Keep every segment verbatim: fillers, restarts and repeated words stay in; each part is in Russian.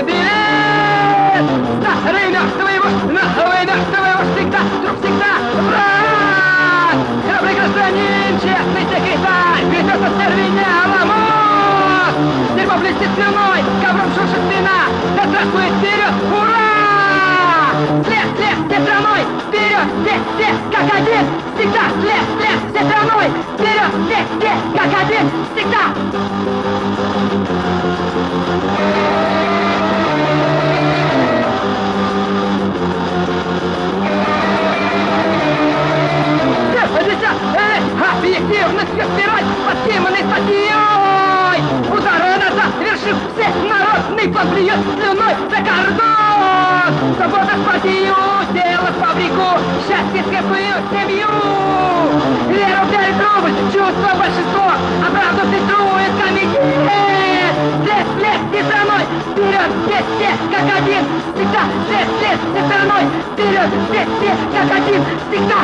вперед! Старый мертвый вождь, новый мертвый вождь всегда, друг всегда, враг! Храбрый гражданин, честный секретарь, ведет от терминала мост! Дерьмо блестит слюной, ковром шуршит спина, да здравствует вперед, ура! След, след, все страной, вперед, все, все, как один, всегда, след, след, все страной, вперед, все, все, как один, всегда! Объективностью спираль, подсиманной статьей! Удары назад, вершив все, народный план плюет слюной за кордон! Свобода в партию, дело в фабрику, счастье скрепую семью! Веру вдаль рубль, чувство большинство, а правду фильтрует комитет! След, след, все страной, вперед, все, все, как один, всегда! След, след, все страной, вперед, все, все, как один, всегда!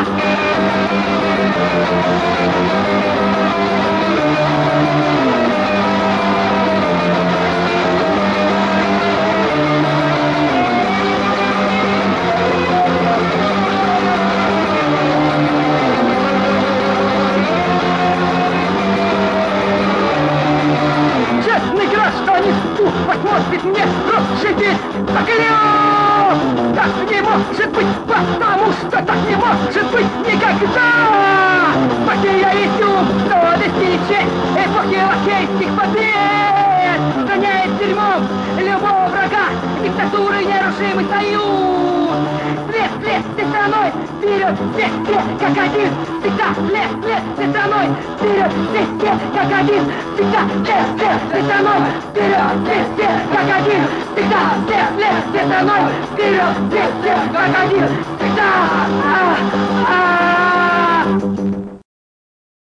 Честный гражданин, ух, посмотрит мне, расшибись, поклю! Так не может быть, потому что так не может быть никогда! Партия есть ум, совесть и честь, эпохи лакейских побед! Гоняет дерьмом любого врага, диктатуры нерушимый союз! След, след, всей страной, вперед, все, все, как один, всегда! След, след, всей страной, вперед, все, все, как один, всегда! След, след, всей страной, вперед, все, все, как один, всегда! След, след, всей страной, вперед, все, все, как один, всегда! А, а.